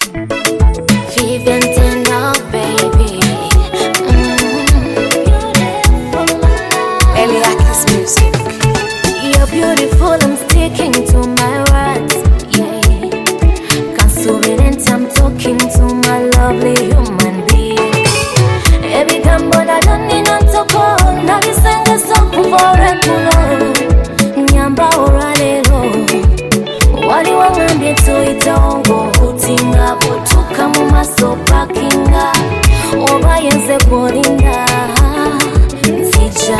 Vivian Tendo, baby. Eliakis music. You're beautiful, I'm sticking to my words, yeah. Consuming, I'm talking to my lovely human being. Every time but I don't need not to call. Now you send us up for a pull. Nyamba oralero. Wali wangambye tuitongo. Utinga botuka mu maso pakinga. Oba yenze bolinda. Nzija.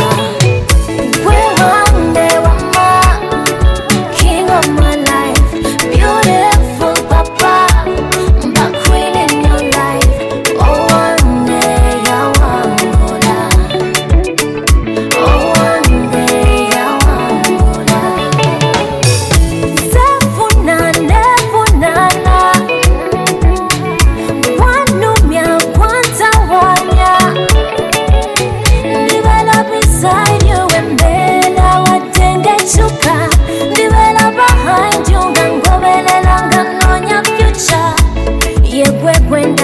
When